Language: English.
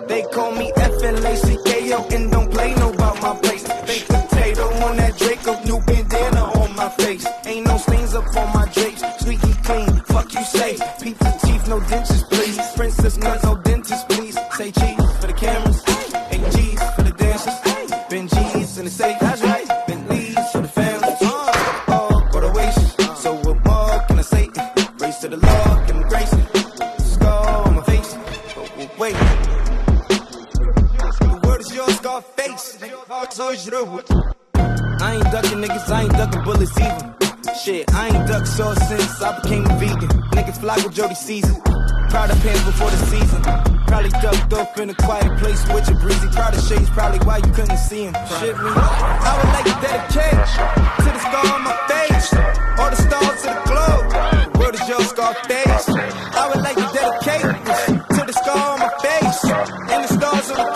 They call me FLACKO and don't play no about my place. Baked potato on that Draco, new bandana on my face. Ain't no stains up on my drapes, squeaky clean, fuck you say. Pizza chief, no dentist please. Princess nuts, no dentist please. Say cheese for the cameras, AGs for the dancers. Benjis in the safe, that's right. Bentleys for the family. All go to waste, so what more can I say? Race to the law, immigration. Scar on my face, but wait. The word is yours, Scarface. I ain't ducking niggas, I ain't ducking bullets either. Shit, I ain't ducked sauce since I became a vegan. Niggas fly with Jody Caesar. Proud of pants before the season. Probably ducked off in a quiet place with your breezy. Proud of shades, probably why you couldn't see him. Shit, me. I would like to dedicate to the scar on my face. All the stars to the globe. The word is your Scarface. I would like to dedicate to the scar on my face and the stars on the